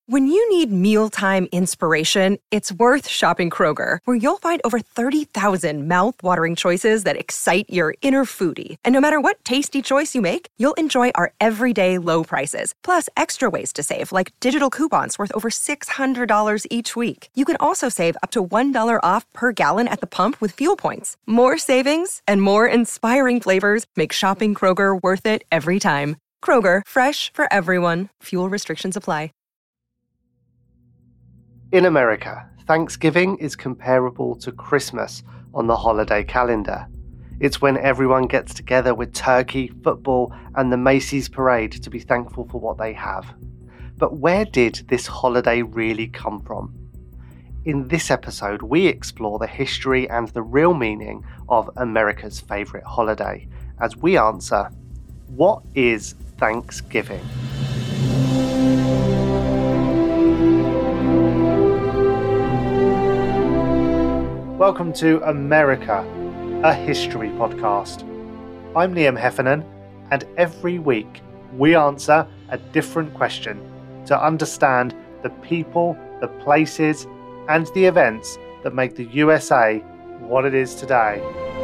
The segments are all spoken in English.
When you need mealtime inspiration, it's worth shopping Kroger, where you'll find over 30,000 mouth-watering choices that excite your inner foodie. And no matter what tasty choice you make, you'll enjoy our everyday low prices, plus extra ways to save, like digital coupons worth over $600 each week. You can also save up to $1 off per gallon at the pump with fuel points. More savings and more inspiring flavors make shopping Kroger worth it every time. Kroger, fresh for everyone. Fuel restrictions apply. In America, Thanksgiving is comparable to Christmas on the holiday calendar. It's when everyone gets together with turkey, football, and the Macy's parade to be thankful for what they have. But where did this holiday really come from? In this episode, we explore the history and the real meaning of America's favourite holiday, as we answer, what is Thanksgiving? Welcome to America, a history podcast. I'm Liam Heffernan, and every week we answer a different question to understand the people, the places, and the events that make the USA what it is today.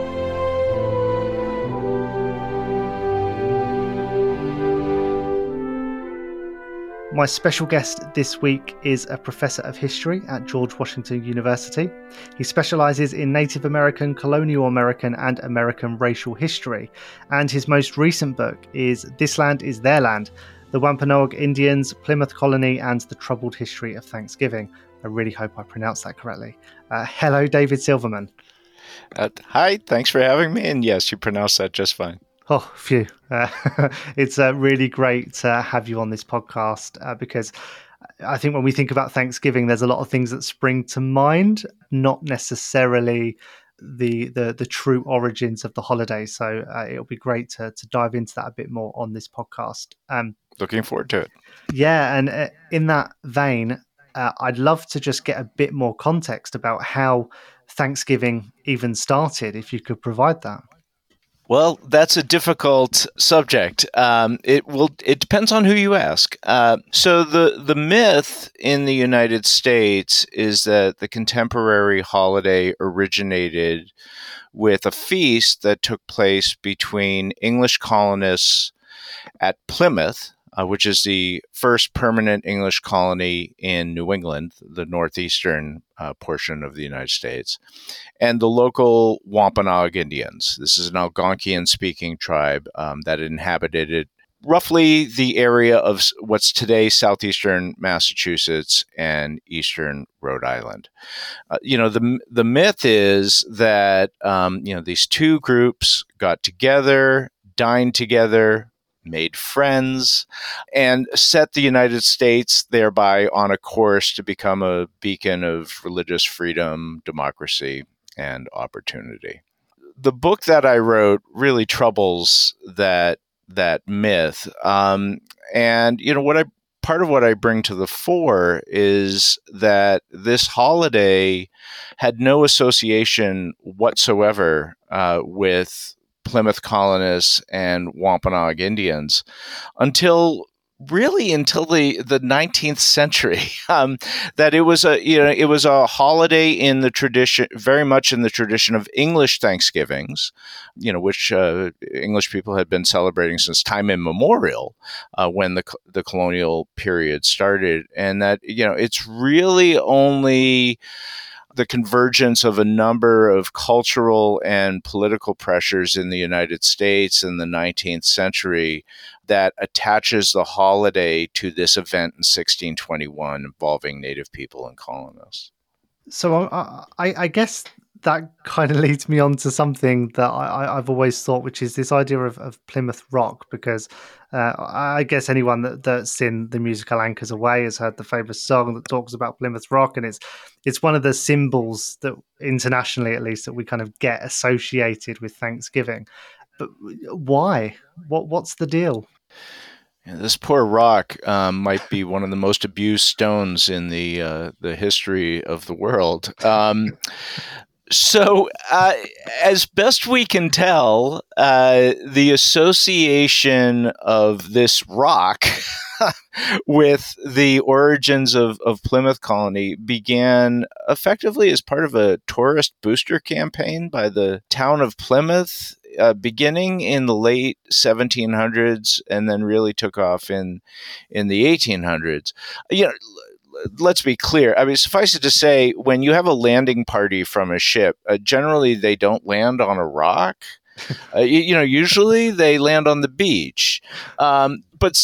My special guest this week is a professor of history at George Washington University. He specialises in Native American, Colonial American and American racial history. And his most recent book is This Land is Their Land, The Wampanoag Indians, Plymouth Colony and the Troubled History of Thanksgiving. I really hope I pronounced that correctly. Hello, David Silverman. Hi, thanks for having me. And yes, you pronounced that just fine. Oh, phew. It's really great to have you on this podcast because I think when we think about Thanksgiving, there's a lot of things that spring to mind, not necessarily the true origins of the holiday. So it'll be great to dive into that a bit more on this podcast. Looking forward to it. Yeah, and in that vein, I'd love to just get a bit more context about how Thanksgiving even started, if you could provide that. Well, that's a difficult subject. It depends on who you ask. So the myth in the United States is that the contemporary holiday originated with a feast that took place between English colonists at Plymouth, which is the first permanent English colony in New England, the northeastern portion of the United States, and the local Wampanoag Indians. This is an Algonquian-speaking tribe that inhabited roughly the area of what's today southeastern Massachusetts and eastern Rhode Island. The myth is that these two groups got together, dined together, made friends, and set the United States thereby on a course to become a beacon of religious freedom, democracy, and opportunity. The book that I wrote really troubles that myth. Part of what I bring to the fore is that this holiday had no association whatsoever with Plymouth colonists and Wampanoag Indians until the 19th century. That it was a holiday in the tradition, very much in the tradition of English Thanksgivings, which English people had been celebrating since time immemorial, when the colonial period started, and that it's really only the convergence of a number of cultural and political pressures in the United States in the 19th century that attaches the holiday to this event in 1621 involving Native people and colonists. So I guess that kind of leads me on to something that I've always thought, which is this idea of Plymouth Rock, because I guess anyone that's seen the musical Anchors Away has heard the famous song that talks about Plymouth Rock, and it's one of the symbols that internationally, at least, that we kind of get associated with Thanksgiving. But why? What's the deal? Yeah, this poor rock might be one of the most abused stones in the history of the world. So, as best we can tell, the association of this rock with the origins of Plymouth Colony began effectively as part of a tourist booster campaign by the town of Plymouth, beginning in the late 1700s and then really took off in the 1800s. Let's be clear. I mean, suffice it to say, when you have a landing party from a ship, generally they don't land on a rock. Usually they land on the beach. But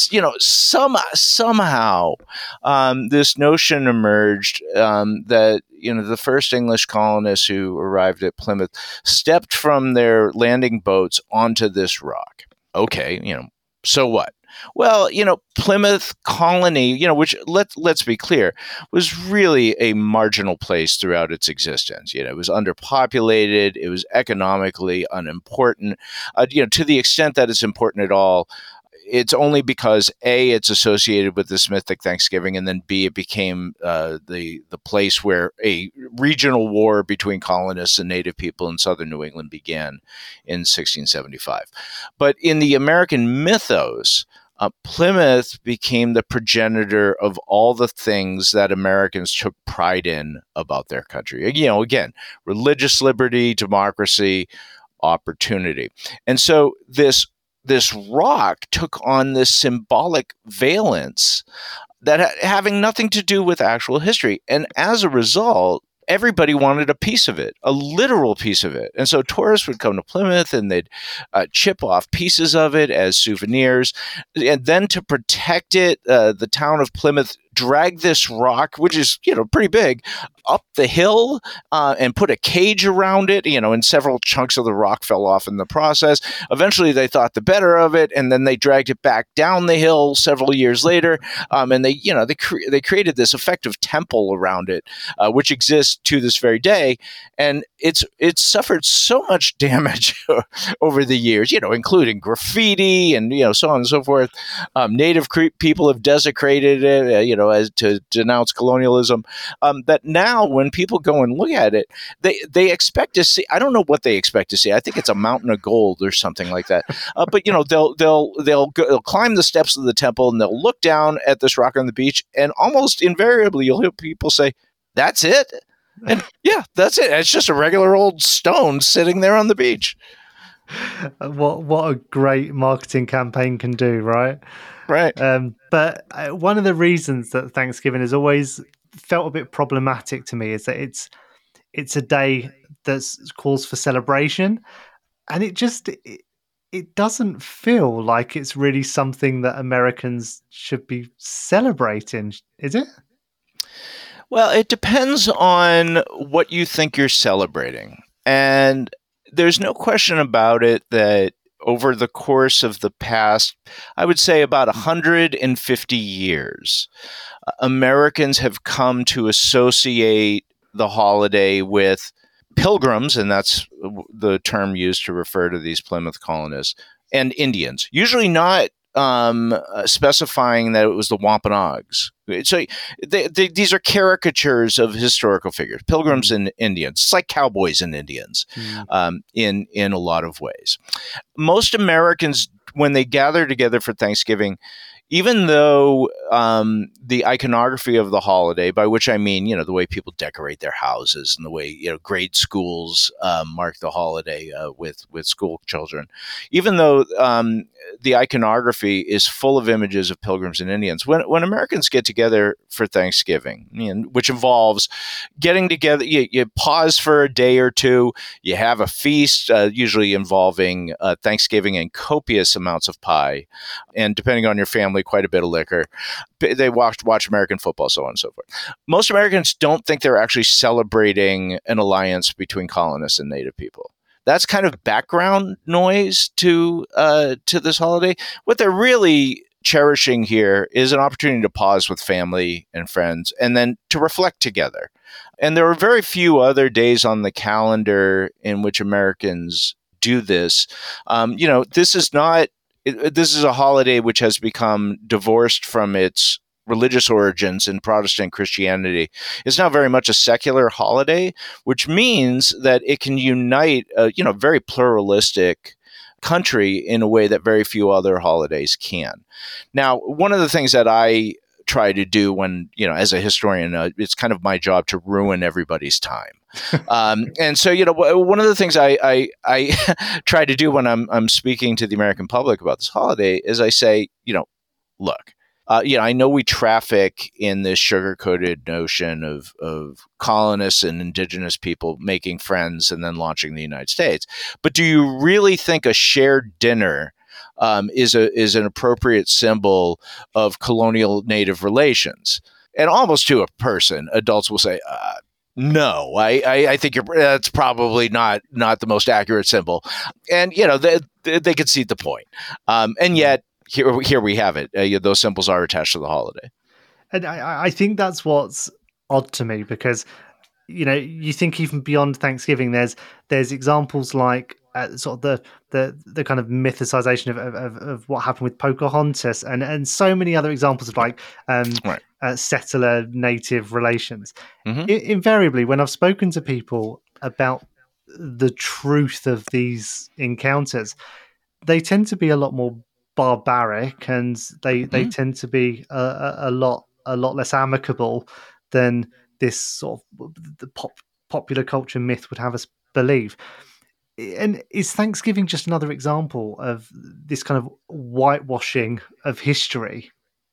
somehow this notion emerged that the first English colonists who arrived at Plymouth stepped from their landing boats onto this rock. Okay, so what? Well, Plymouth Colony, which let's be clear, was really a marginal place throughout its existence. It was underpopulated. It was economically unimportant. To the extent that it's important at all, it's only because A, it's associated with this mythic Thanksgiving, and then B, it became the place where a regional war between colonists and native people in southern New England began in 1675. But in the American mythos, Plymouth became the progenitor of all the things that Americans took pride in about their country. Again, religious liberty, democracy, opportunity. And so this rock took on this symbolic valence that having nothing to do with actual history. And as a result, everybody wanted a piece of it, a literal piece of it. And so tourists would come to Plymouth and they'd chip off pieces of it as souvenirs. And then to protect it, the town of Plymouth dragged this rock, which is, pretty big, up the hill and put a cage around it, and several chunks of the rock fell off in the process. Eventually, they thought the better of it, and then they dragged it back down the hill several years later, and they created this effective temple around it, which exists to this very day, and it's suffered so much damage over the years, including graffiti and so on and so forth. Native people have desecrated it, as to denounce colonialism. That now, when people go and look at it, they expect to see. I don't know what they expect to see. I think it's a mountain of gold or something like that. But they'll climb the steps of the temple and they'll look down at this rock on the beach, and almost invariably you'll hear people say, "That's it." And yeah, that's it. It's just a regular old stone sitting there on the beach. What a great marketing campaign can do, right? Right. But one of the reasons that Thanksgiving has always felt a bit problematic to me is that it's a day that calls for celebration, and it doesn't feel like it's really something that Americans should be celebrating, is it? Well, it depends on what you think you're celebrating. And there's no question about it that over the course of the past, I would say about 150 years, Americans have come to associate the holiday with pilgrims, and that's the term used to refer to these Plymouth colonists, and Indians, usually not specifying that it was the Wampanoags. So these are caricatures of historical figures, pilgrims and Indians. It's like cowboys and Indians in a lot of ways. Most Americans, when they gather together for Thanksgiving, even though the iconography of the holiday, by which I mean, the way people decorate their houses and the way, grade schools mark the holiday with school children, even though the iconography is full of images of pilgrims and Indians, when Americans get together for Thanksgiving, which involves getting together, you pause for a day or two, you have a feast, usually involving Thanksgiving and copious amounts of pie, and depending on your family, quite a bit of liquor. They watch American football, so on and so forth. Most Americans don't think they're actually celebrating an alliance between colonists and native people. That's kind of background noise to this holiday. What they're really cherishing here is an opportunity to pause with family and friends and then to reflect together. And there are very few other days on the calendar in which Americans do this. This is not. This is a holiday which has become divorced from its religious origins in Protestant Christianity. It's now very much a secular holiday, which means that it can unite, very pluralistic country in a way that very few other holidays can. Now, one of the things that I try to do when, as a historian, it's kind of my job to ruin everybody's time. And so, one of the things I try to do when I'm speaking to the American public about this holiday is I say, look, I know we traffic in this sugar-coated notion of colonists and indigenous people making friends and then launching the United States. But do you really think a shared dinner is an appropriate symbol of colonial native relations? And almost to a person, adults will say, no, I think that's probably not the most accurate symbol. And, they concede the point. And yet, here we have it. Those symbols are attached to the holiday. And I think that's what's odd to me, because, you think even beyond Thanksgiving, there's examples like sort of the kind of mythicization of what happened with Pocahontas and so many other examples of like settler native relations. Mm-hmm. Invariably, when I've spoken to people about the truth of these encounters, they tend to be a lot more barbaric, and they tend to be a lot less amicable than this sort of the popular culture myth would have us believe. And is Thanksgiving just another example of this kind of whitewashing of history?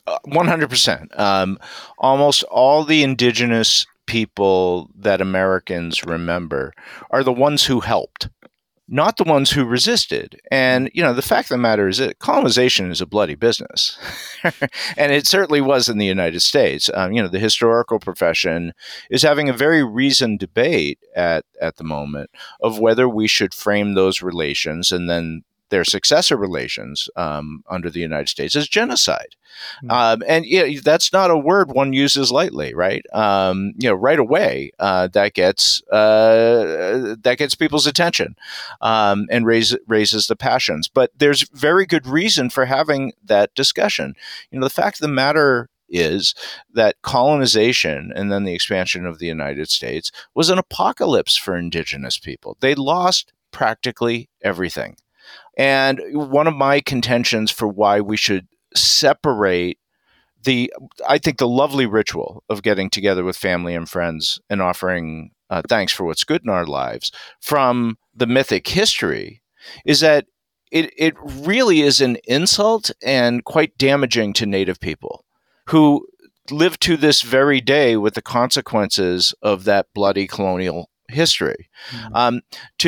100%. Almost all the indigenous people that Americans remember are the ones who helped, not the ones who resisted. And, the fact of the matter is that colonization is a bloody business. And it certainly was in the United States. The historical profession is having a very reasoned debate at the moment of whether we should frame those relations and then their successor relations under the United States as genocide. And that's not a word one uses lightly, right? Right away that gets people's attention and raises the passions. But there's very good reason for having that discussion. The fact of the matter is that colonization and then the expansion of the United States was an apocalypse for indigenous people. They lost practically everything. And one of my contentions for why we should separate I think the lovely ritual of getting together with family and friends and offering thanks for what's good in our lives from the mythic history is that it really is an insult and quite damaging to Native people who live to this very day with the consequences of that bloody colonial history. Mm-hmm.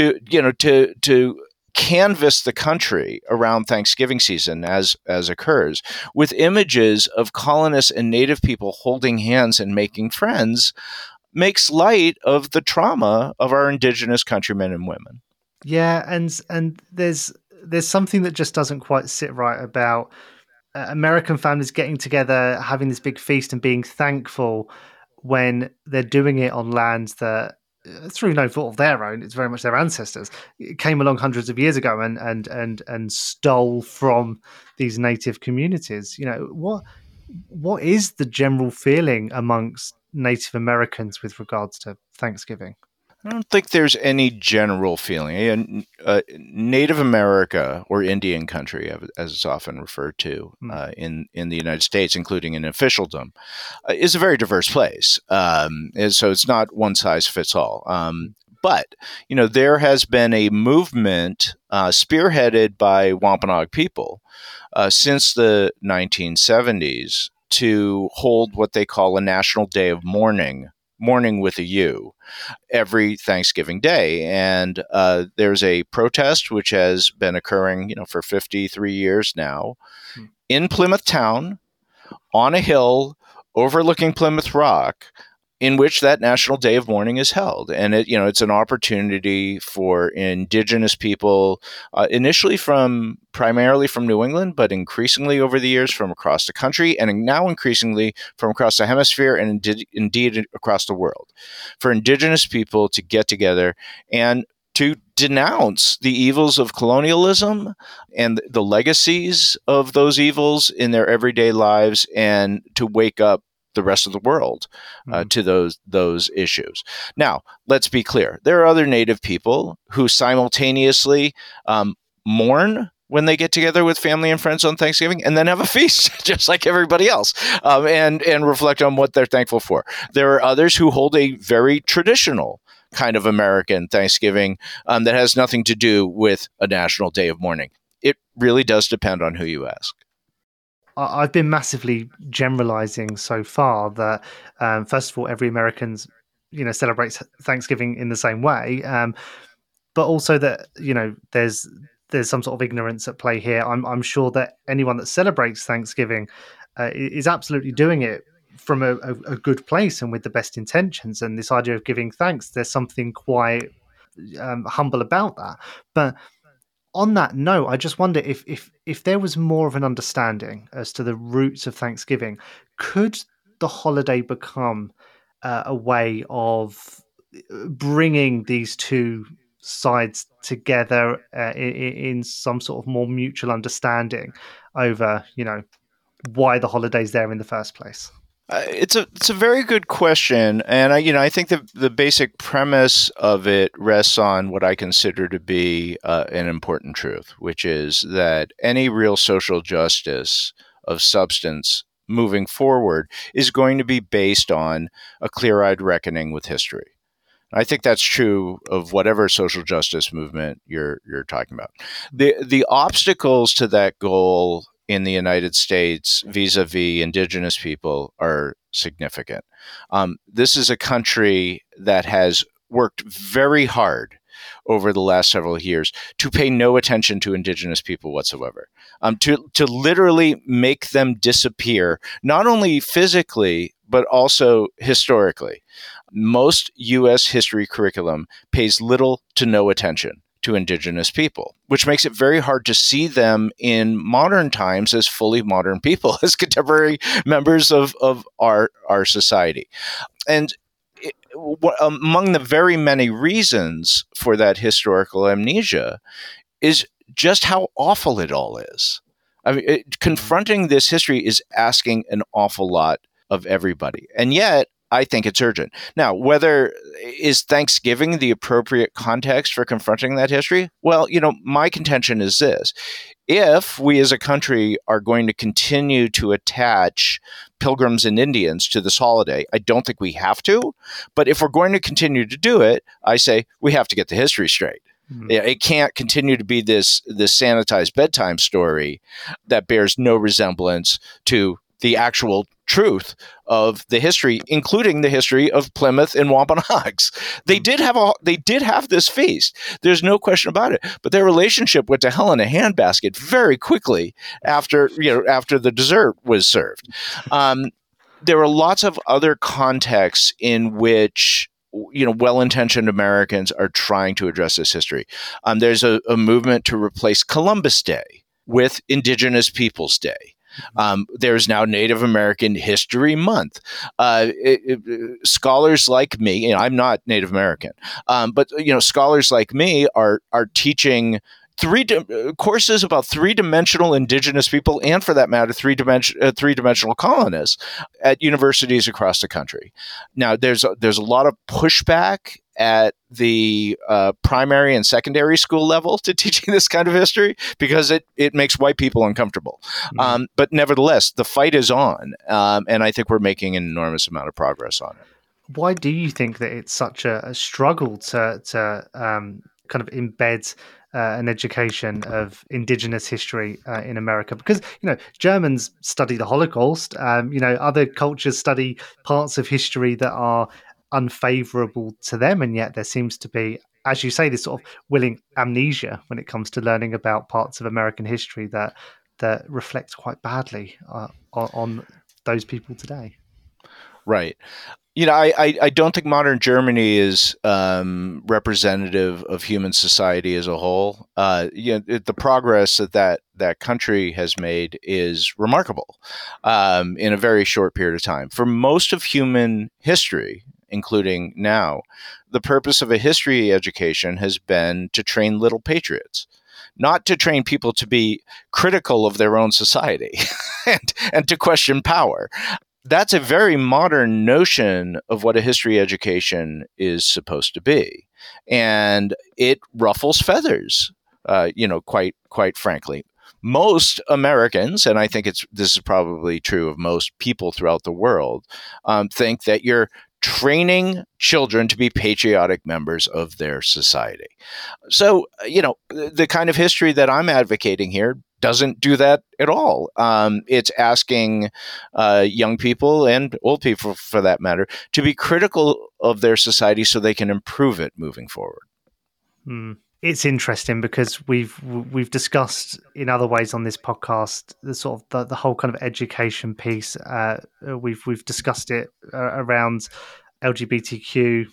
To canvass the country around Thanksgiving season as occurs with images of colonists and Native people holding hands and making friends makes light of the trauma of our indigenous countrymen and women. Yeah, and there's something that just doesn't quite sit right about American families getting together, having this big feast and being thankful when they're doing it on lands that, through no fault of their own, it's very much their ancestors, it came along hundreds of years ago and stole from these native communities. What is the general feeling amongst Native Americans with regards to Thanksgiving? I don't think there's any general feeling. Native America, or Indian country, as it's often referred to in the United States, including in officialdom, is a very diverse place. And so it's not one size fits all. But, there has been a movement spearheaded by Wampanoag people since the 1970s to hold what they call a National Day of Mourning with a U, every Thanksgiving Day. And there's a protest which has been occurring, for 53 years now in Plymouth Town on a hill overlooking Plymouth Rock, in which that National Day of Mourning is held. And it's an opportunity for indigenous people, initially primarily from New England, but increasingly over the years from across the country, and now increasingly from across the hemisphere and indeed across the world, for indigenous people to get together and to denounce the evils of colonialism and the legacies of those evils in their everyday lives, and to wake up the rest of the world to those issues. Now, let's be clear. There are other Native people who simultaneously mourn when they get together with family and friends on Thanksgiving, and then have a feast, just like everybody else, and reflect on what they're thankful for. There are others who hold a very traditional kind of American Thanksgiving that has nothing to do with a national day of mourning. It really does depend on who you ask. I've been massively generalizing so far that, first of all, every American, celebrates Thanksgiving in the same way, but also that there's some sort of ignorance at play here. I'm sure that anyone that celebrates Thanksgiving is absolutely doing it from a good place and with the best intentions. And this idea of giving thanks, there's something quite humble about that. But on that note, I just wonder if there was more of an understanding as to the roots of Thanksgiving, could the holiday become a way of bringing these two sides together in some sort of more mutual understanding over, why the holiday's there in the first place? It's a very good question, and I think the basic premise of it rests on what I consider to be an important truth, which is that any real social justice of substance moving forward is going to be based on a clear-eyed reckoning with history. I think that's true of whatever social justice movement you're talking about. The obstacles to that goal in the United States vis-a-vis indigenous people are significant. This is a country that has worked very hard over the last several years to pay no attention to indigenous people whatsoever, to literally make them disappear, not only physically, but also historically. Most U.S. history curriculum pays little to no attention to indigenous people, which makes it very hard to see them in modern times as fully modern people, as contemporary members of our society. And among the very many reasons for that historical amnesia is just how awful it all is. I mean, confronting this history is asking an awful lot of everybody. And yet, I think it's urgent. Now, whether is Thanksgiving the appropriate context for confronting that history? Well, my contention is this. If we as a country are going to continue to attach Pilgrims and Indians to this holiday, I don't think we have to. But if we're going to continue to do it, I say we have to get the history straight. Mm-hmm. It can't continue to be this sanitized bedtime story that bears no resemblance to the actual truth of the history, including the history of Plymouth and Wampanoags. They did have this feast. There's no question about it. But their relationship went to hell in a handbasket very quickly after the dessert was served. There are lots of other contexts in which well-intentioned Americans are trying to address this history. There's a movement to replace Columbus Day with Indigenous Peoples Day. There's now Native American History Month. Scholars like me, and I'm not Native American, but scholars like me are teaching courses about three-dimensional indigenous people, and for that matter, three-dimensional colonists at universities across the country. Now, there's a lot of pushback at the primary and secondary school level to teaching this kind of history because it makes white people uncomfortable. Mm-hmm. But nevertheless, the fight is on, and I think we're making an enormous amount of progress on it. Why do you think that it's such a struggle to kind of embed an education of indigenous history in America? Because Germans study the Holocaust. Other cultures study parts of history that are unfavorable to them, and yet there seems to be, as you say, this sort of willing amnesia when it comes to learning about parts of American history that reflects quite badly on those people today. Right. I don't think modern Germany is representative of human society as a whole. The progress that country has made is remarkable in a very short period of time. For most of human history, including now, the purpose of a history education has been to train little patriots, not to train people to be critical of their own society and to question power. That's a very modern notion of what a history education is supposed to be. And it ruffles feathers quite frankly. Most Americans, and I think this is probably true of most people throughout the world, think that you're training children to be patriotic members of their society. So, the kind of history that I'm advocating here doesn't do that at all. It's asking young people and old people, for that matter, to be critical of their society so they can improve it moving forward. It's interesting because we've discussed in other ways on this podcast the sort of the whole kind of education piece. We've discussed it around LGBTQ,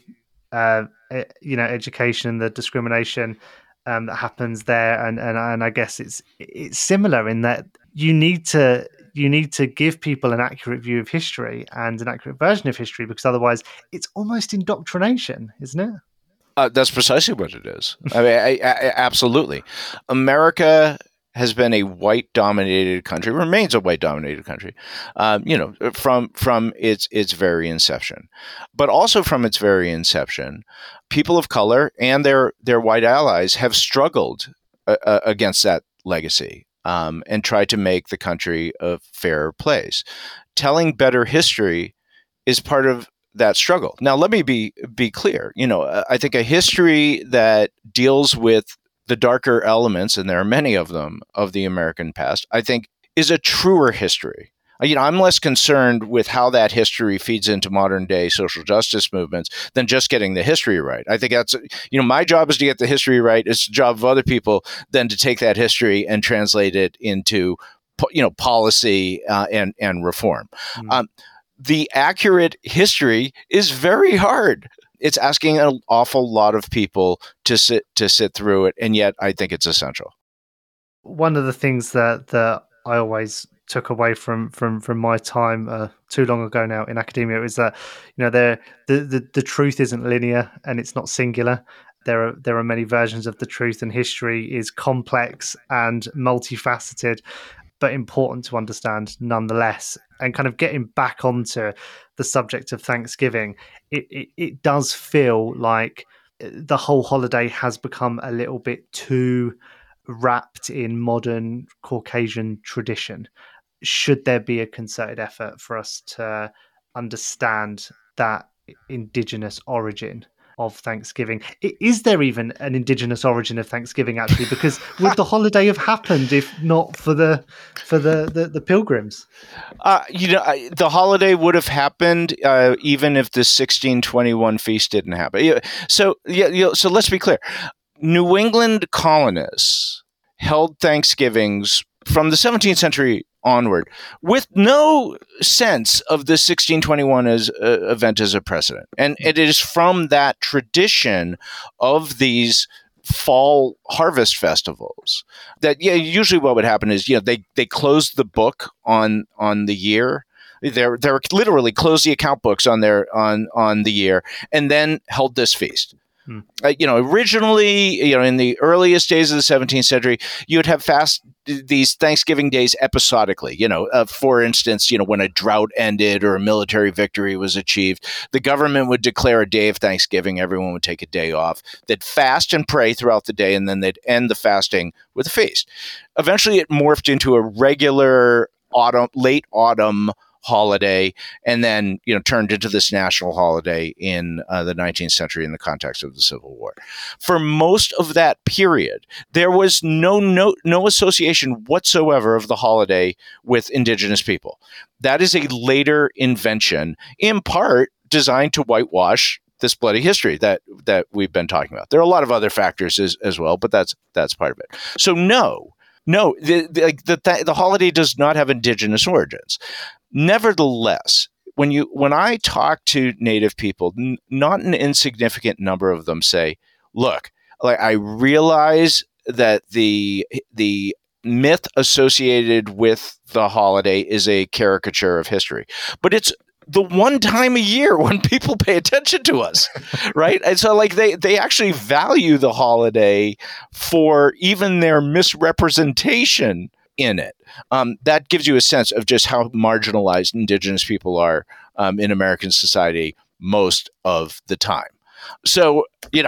education and the discrimination that happens there, and I guess it's similar in that you need to give people an accurate view of history and an accurate version of history, because otherwise it's almost indoctrination, isn't it? That's precisely what it is. I mean, absolutely. America has been a white-dominated country, remains a white-dominated country, from its very inception. But also from its very inception, people of color and their white allies have struggled against that legacy and tried to make the country a fairer place. Telling better history is part of that struggle. Now, let me be clear. I think a history that deals with the darker elements, and there are many of them, of the American past, I think is a truer history. I'm less concerned with how that history feeds into modern day social justice movements than just getting the history right. I think that's, my job is to get the history right. It's the job of other people then to take that history and translate it into, policy and reform. The accurate history is very hard. It's asking an awful lot of people to sit through it, and yet I think it's essential. One of the things that I always took away from my time too long ago now in academia is that the truth isn't linear and it's not singular. There are many versions of the truth, and history is complex and multifaceted, but important to understand nonetheless. And kind of getting back onto the subject of Thanksgiving, it does feel like the whole holiday has become a little bit too wrapped in modern Caucasian tradition. Should there be a concerted effort for us to understand that indigenous origin of Thanksgiving? Is there even an indigenous origin of Thanksgiving, actually? Because would the holiday have happened if not for the pilgrims? The holiday would have happened even if the 1621 feast didn't happen. So let's be clear. New England colonists held Thanksgivings from the 17th century onward with no sense of the 1621 event as a precedent. And it is from that tradition of these fall harvest festivals that usually what would happen is they closed the book on the year. They're literally closed the account books on the year and then held this feast. Originally, in the earliest days of the 17th century, you would have these Thanksgiving days episodically. For instance, when a drought ended or a military victory was achieved, the government would declare a day of Thanksgiving. Everyone would take a day off. They'd fast and pray throughout the day, and then they'd end the fasting with a feast. Eventually, it morphed into a regular late autumn holiday, and then turned into this national holiday in the 19th century in the context of the Civil War. For most of that period, there was no association whatsoever of the holiday with indigenous people. That is a later invention, in part designed to whitewash this bloody history that we've been talking about. There are a lot of other factors as well, but that's part of it. So no, the holiday does not have indigenous origins. Nevertheless, when I talk to Native people, not an insignificant number of them say, "Look, I realize that the myth associated with the holiday is a caricature of history, but it's the one time a year when people pay attention to us," right? And so they actually value the holiday for even their misrepresentation in it. That gives you a sense of just how marginalized indigenous people are in American society most of the time. So,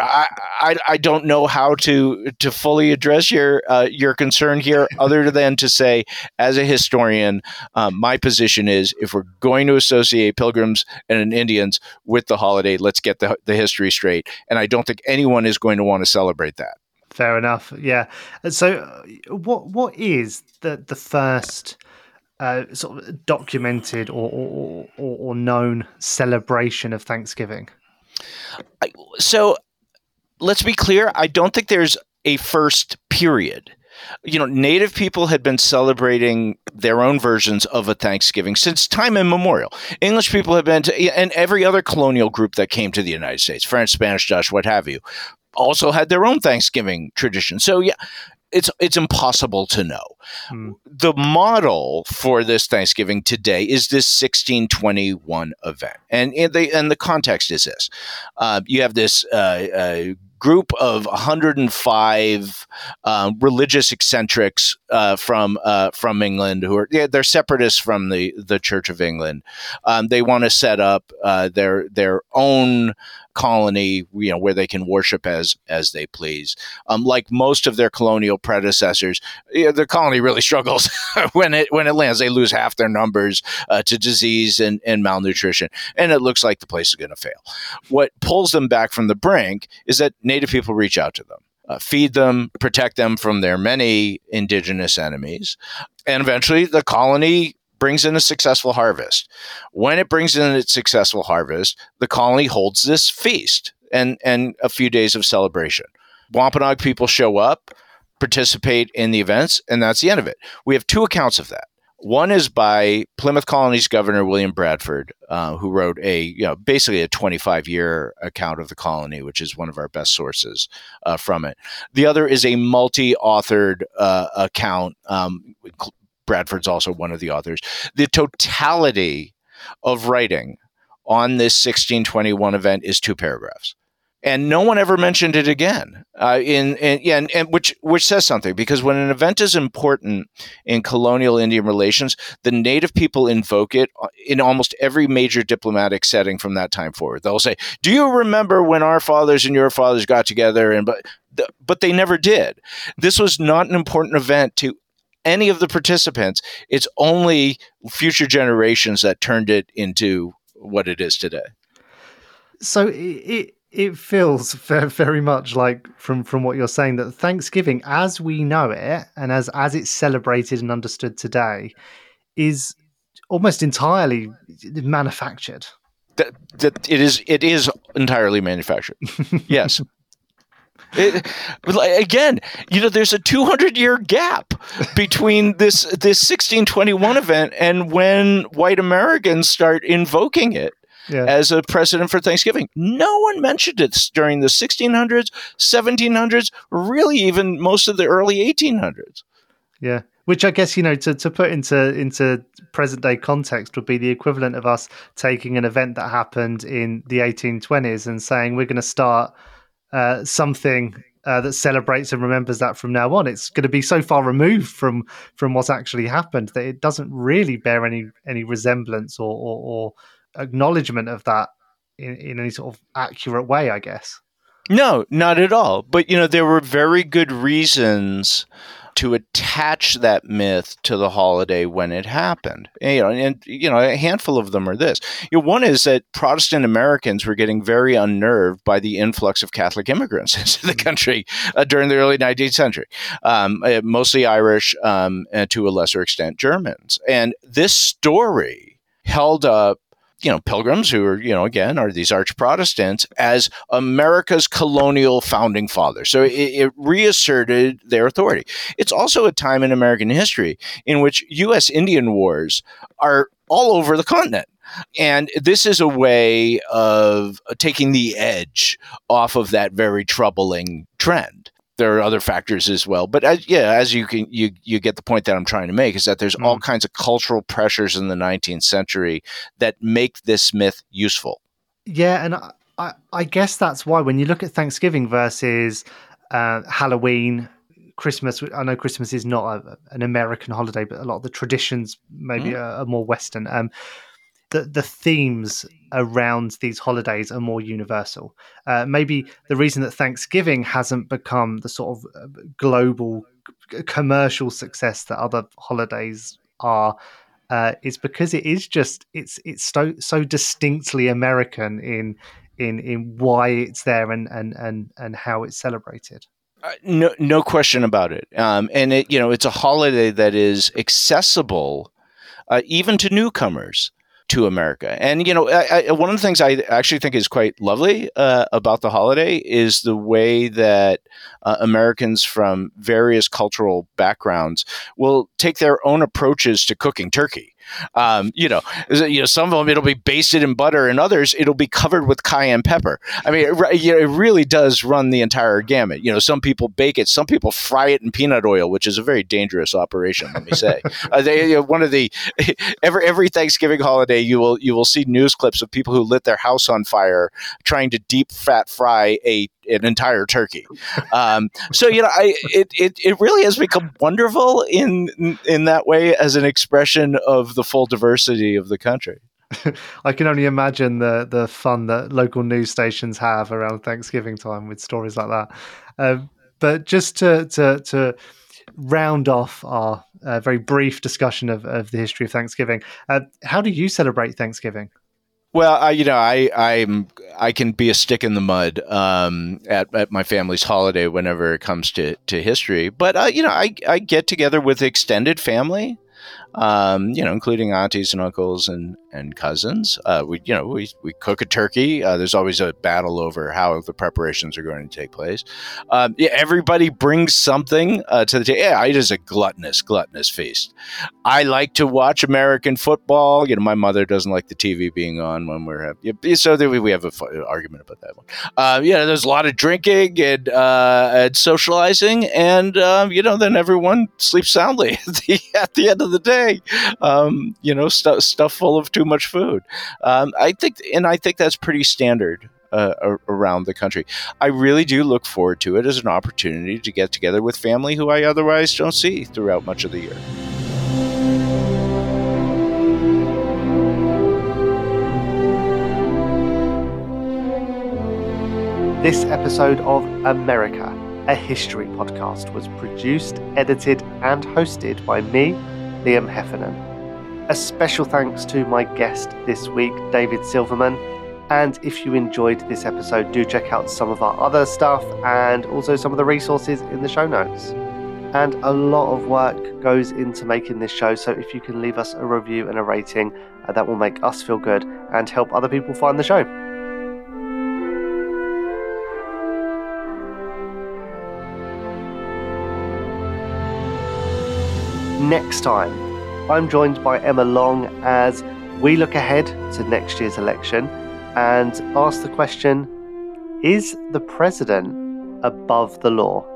I don't know how to fully address your concern here, other than to say, as a historian, my position is, if we're going to associate Pilgrims and Indians with the holiday, let's get the history straight. And I don't think anyone is going to want to celebrate that. Fair enough. Yeah. So, what is the first sort of documented or known celebration of Thanksgiving? So let's be clear. I don't think there's a first period. Native people had been celebrating their own versions of a Thanksgiving since time immemorial. English people have been and every other colonial group that came to the United States, French, Spanish, Dutch, what have you, also had their own Thanksgiving tradition. So yeah, it's impossible to know. The model for this Thanksgiving today is this 1621 event, and the context is this: you have this group of 105 religious eccentrics from England who are they're separatists from the Church of England. They want to set up their own colony, where they can worship as they please. Like most of their colonial predecessors, the colony really struggles when it lands. They lose half their numbers to disease and malnutrition, and it looks like the place is going to fail. What pulls them back from the brink is that Native people reach out to them, feed them, protect them from their many indigenous enemies, and eventually the colony brings in a successful harvest. When it brings in its successful harvest, the colony holds this feast and a few days of celebration. Wampanoag people show up, participate in the events, and that's the end of it. We have two accounts of that. One is by Plymouth Colony's governor, William Bradford, who wrote basically a 25-year account of the colony, which is one of our best sources from it. The other is a multi-authored account. Bradford's also one of the authors. The totality of writing on this 1621 event is 2 paragraphs. And no one ever mentioned it again. Which says something, because when an event is important in colonial Indian relations, the Native people invoke it in almost every major diplomatic setting from that time forward. They'll say, "Do you remember when our fathers and your fathers got together?" But they never did. This was not an important event to any of the participants. It's only future generations that turned it into what it is today. So it feels very much like, from what you're saying, that Thanksgiving, as we know it and as it's celebrated and understood today, is almost entirely manufactured. It is entirely manufactured. Yes. Again, there's a 200-year gap between this 1621 event and when white Americans start invoking it as a precedent for Thanksgiving. No one mentioned it during the 1600s, 1700s, really even most of the early 1800s. Yeah. Which I guess, to put into present day context would be the equivalent of us taking an event that happened in the 1820s and saying we're going to start something that celebrates and remembers that from now on. It's going to be so far removed from what's actually happened that it doesn't really bear any resemblance or acknowledgement of that in any sort of accurate way, I guess. No, not at all. But, there were very good reasons to attach that myth to the holiday when it happened. And a handful of them are this. One is that Protestant Americans were getting very unnerved by the influx of Catholic immigrants into the country during the early 19th century, mostly Irish, and to a lesser extent Germans. And this story held up Pilgrims, who are, again, are these arch Protestants, as America's colonial founding fathers. So it reasserted their authority. It's also a time in American history in which U.S. Indian wars are all over the continent. And this is a way of taking the edge off of that very troubling trend. There are other factors as well, but as you get the point that I'm trying to make, is that there's all kinds of cultural pressures in the 19th century that make this myth useful. Yeah, and I guess that's why when you look at Thanksgiving versus Halloween, Christmas, I know Christmas is not an American holiday, but a lot of the traditions maybe are more Western. the themes around these holidays are more universal. Maybe the reason that Thanksgiving hasn't become the sort of global commercial success that other holidays are is because it's so distinctly American in why it's there and how it's celebrated. No question about it. And it's a holiday that is accessible even to newcomers to America. And, one of the things I actually think is quite lovely about the holiday is the way that Americans from various cultural backgrounds will take their own approaches to cooking turkey. Some of them it'll be basted in butter, and others it'll be covered with cayenne pepper. I mean, it really does run the entire gamut. Some people bake it, some people fry it in peanut oil, which is a very dangerous operation. Let me say, one of the every Thanksgiving holiday, you will see news clips of people who lit their house on fire trying to deep fat fry an entire turkey. It really has become wonderful in that way as an expression of the full diversity of the country. I can only imagine the fun that local news stations have around Thanksgiving time with stories like that. But just to round off our very brief discussion of the history of Thanksgiving, how do you celebrate Thanksgiving? Well, I can be a stick in the mud at my family's holiday whenever it comes to history. But I get together with extended family, including aunties and uncles and cousins. We cook a turkey. There's always a battle over how the preparations are going to take place. Everybody brings something to the table. Yeah, it is a gluttonous feast. I like to watch American football. My mother doesn't like the TV being on when we're having, so we have an argument about that one. There's a lot of drinking and socializing, and then everyone sleeps soundly at the end of the day. Stuff full of too much food. I think that's pretty standard around the country. I really do look forward to it as an opportunity to get together with family who I otherwise don't see throughout much of the year. This episode of America, a history podcast, was produced, edited, and hosted by me, Liam Heffernan. A special thanks to my guest this week, David Silverman. And if you enjoyed this episode, do check out some of our other stuff and also some of the resources in the show notes. And a lot of work goes into making this show, so if you can leave us a review and a rating, that will make us feel good and help other people find the show. Next time, I'm joined by Emma Long as we look ahead to next year's election and ask the question, is the president above the law?